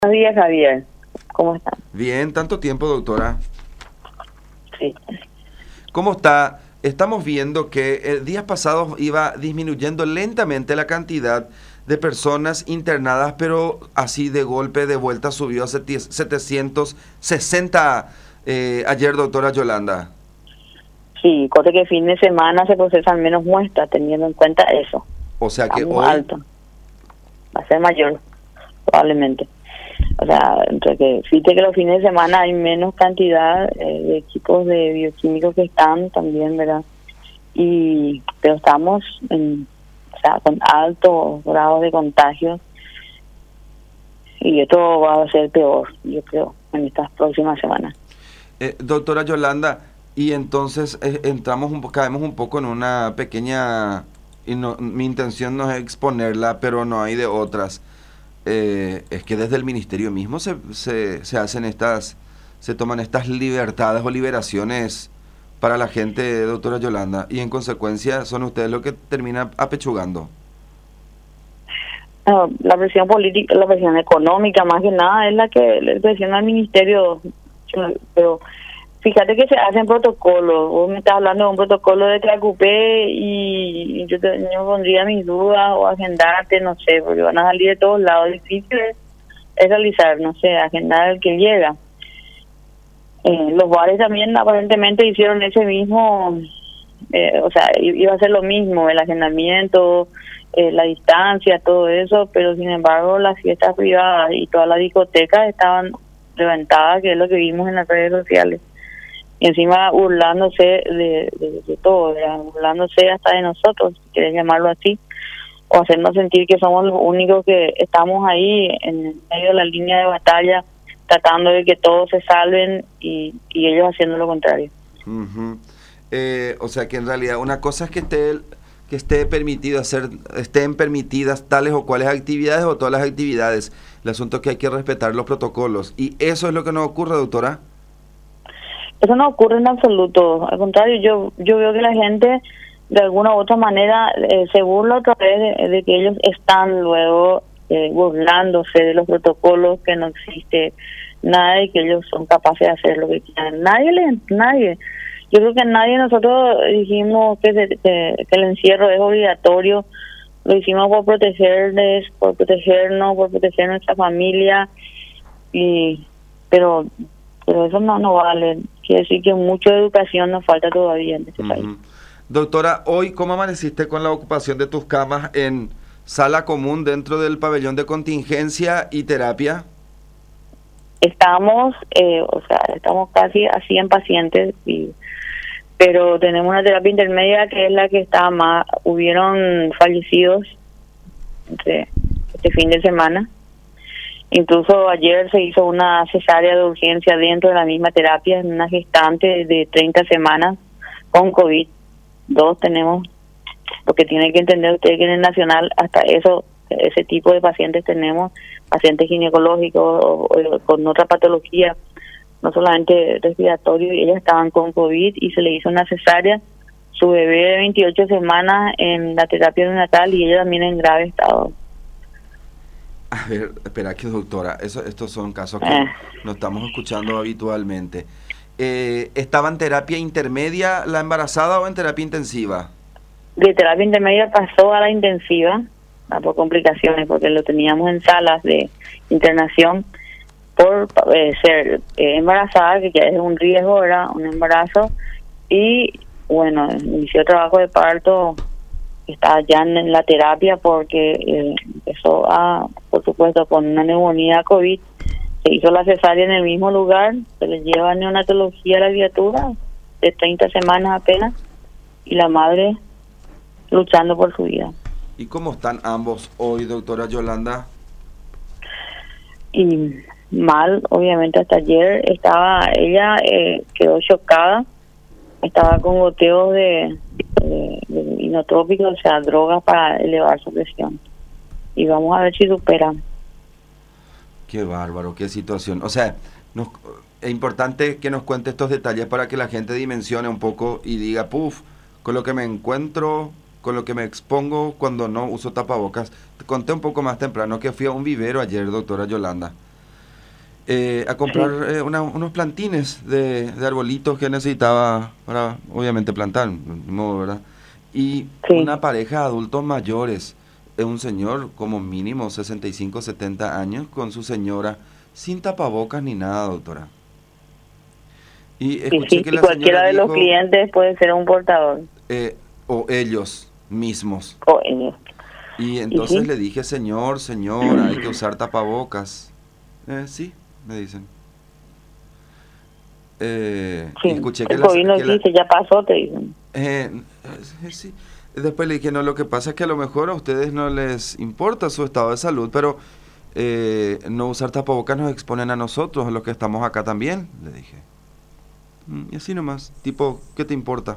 Buenos días, Javier. ¿Cómo estás? Bien, tanto tiempo, doctora. Sí. ¿Cómo está? Estamos viendo que días pasados iba disminuyendo lentamente la cantidad de personas internadas, pero así de golpe, de vuelta, subió a 760 ayer, doctora Yolanda. Sí, cosa que fin de semana se procesan menos muestras, teniendo en cuenta eso. O sea que Estamos hoy... alto. Va a ser mayor, probablemente. O sea, entre que fíjate que los fines de semana hay menos cantidad de equipos de bioquímicos que están también, ¿verdad? Pero estamos con altos grados de contagio y esto va a ser peor, yo creo, en estas próximas semanas. Doctora Yolanda, y entonces caemos un poco en una pequeña... Y no, mi intención no es exponerla, pero no hay de otras. Es que desde el ministerio mismo se hacen se toman estas libertades o liberaciones para la gente, doctora Yolanda, y en consecuencia son ustedes los que terminan apechugando. La presión política, la presión económica, más que nada, es la que le presiona al ministerio. Pero fíjate que se hacen protocolos. Vos me estás hablando de un protocolo de Tracupé y yo pondría mis dudas o agendarte, no sé, porque van a salir de todos lados. Difícil es realizar, no sé, agendar el que llega. Los bares también aparentemente hicieron ese mismo, o sea, iba a ser lo mismo, el agendamiento, la distancia, todo eso, pero sin embargo las fiestas privadas y todas las discotecas estaban reventadas, que es lo que vimos en las redes sociales. Y encima burlándose de todo, burlándose hasta de nosotros, si quieres llamarlo así, o hacernos sentir que somos los únicos que estamos ahí en medio de la línea de batalla, tratando de que todos se salven y ellos haciendo lo contrario. O sea que en realidad una cosa es que esté permitido estén permitidas tales o cuales actividades o todas las actividades. El asunto es que hay que respetar los protocolos. ¿Y eso es lo que nos ocurre, doctora? Eso no ocurre en absoluto. Al contrario, yo veo que la gente de alguna u otra manera se burla otra vez de que ellos están luego burlándose de los protocolos, que no existe nada y que ellos son capaces de hacer lo que quieran. Nadie. Yo creo que nadie de nosotros dijimos que el encierro es obligatorio. Lo hicimos por protegerles, por protegernos, por proteger nuestra familia, pero eso no vale. Quiere decir que mucha educación nos falta todavía en este país. Doctora, hoy, ¿cómo amaneciste con la ocupación de tus camas en sala común dentro del pabellón de contingencia y terapia? Estamos casi a 100 pacientes, pero tenemos una terapia intermedia que es la que está más. Hubieron fallecidos este fin de semana. Incluso ayer se hizo una cesárea de urgencia dentro de la misma terapia, en una gestante de 30 semanas con COVID. 2 tenemos, porque tiene que entender usted que en el Nacional hasta ese tipo de pacientes tenemos, pacientes ginecológicos o con otra patología, no solamente respiratorio, y ellas estaban con COVID y se le hizo una cesárea, su bebé de 28 semanas en la terapia neonatal y ella también en grave estado. A ver, espera que doctora, estos son casos que no estamos escuchando habitualmente. ¿Estaba en terapia intermedia la embarazada o en terapia intensiva? De terapia intermedia pasó a la intensiva, por complicaciones, porque lo teníamos en salas de internación por ser embarazada, que ya es un riesgo, era un embarazo, y bueno, inició trabajo de parto, está ya en la terapia porque empezó por supuesto, con una neumonía COVID, se hizo la cesárea en el mismo lugar, se le lleva neonatología a la criatura de 30 semanas apenas, y la madre luchando por su vida. ¿Y cómo están ambos hoy, doctora Yolanda? Y mal, obviamente hasta ayer ella quedó chocada, estaba con goteos de inotrópicos, o sea, drogas para elevar su presión. Y vamos a ver si supera. Qué bárbaro, qué situación. O sea, es importante que nos cuente estos detalles para que la gente dimensione un poco y diga, con lo que me encuentro, con lo que me expongo cuando no uso tapabocas. Te conté un poco más temprano que fui a un vivero ayer, doctora Yolanda. a comprar unos plantines de arbolitos que necesitaba para, obviamente, plantar, de modo, ¿verdad? Y Sí. una pareja de adultos mayores, un señor como mínimo 65, 70 años, con su señora, sin tapabocas ni nada, doctora. Y Y escuché sí, que y la cualquiera señora de los dijo, clientes puede ser un portador. o ellos mismos. O ellos. Y Y entonces sí, le dije, señora, hay que usar tapabocas. Sí, me dicen. Y sí, escuché que el COVID no existe, ya pasó, te dicen. sí. Después le dije, no, lo que pasa es que a lo mejor a ustedes no les importa su estado de salud, pero no usar tapabocas nos exponen a nosotros, a los que estamos acá también, le dije. Y así nomás, tipo, ¿qué te importa?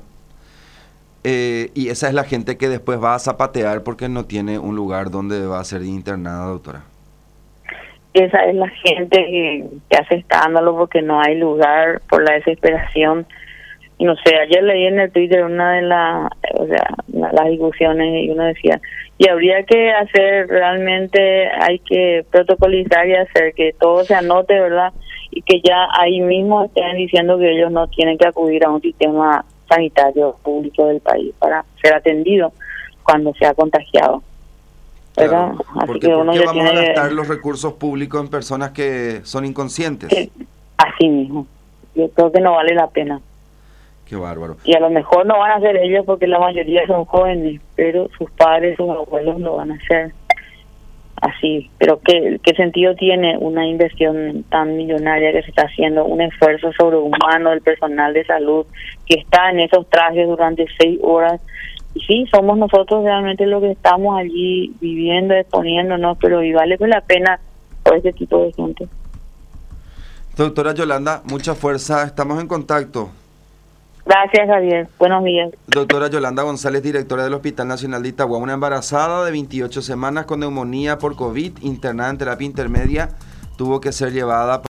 Y esa es la gente que después va a zapatear porque no tiene un lugar donde va a ser internada, doctora. Esa es la gente que hace escándalo porque no hay lugar por la desesperación. No sé, ayer leí en el Twitter una de las discusiones y uno decía, y habría que hacer realmente, hay que protocolizar y hacer que todo se anote, ¿verdad? Y que ya ahí mismo estén diciendo que ellos no tienen que acudir a un sistema sanitario público del país para ser atendidos cuando se ha contagiado, ¿verdad? Claro, Así porque que ¿por uno qué ya vamos a tiene gastar los recursos públicos en personas que son inconscientes? que, así mismo. Yo creo que no vale la pena. Qué bárbaro. Y a lo mejor no van a ser ellos porque la mayoría son jóvenes, pero sus padres, sus abuelos lo van a hacer así. Pero ¿qué sentido tiene una inversión tan millonaria que se está haciendo, un esfuerzo sobrehumano del personal de salud que está en esos trajes durante 6 horas? Y sí, somos nosotros realmente los que estamos allí viviendo, exponiéndonos, pero y vale la pena por este tipo de gente. Doctora Yolanda, mucha fuerza, estamos en contacto. Gracias, Javier. Buenos días. Doctora Yolanda González, directora del Hospital Nacional de Itagua, una embarazada de 28 semanas con neumonía por COVID, internada en terapia intermedia, tuvo que ser llevada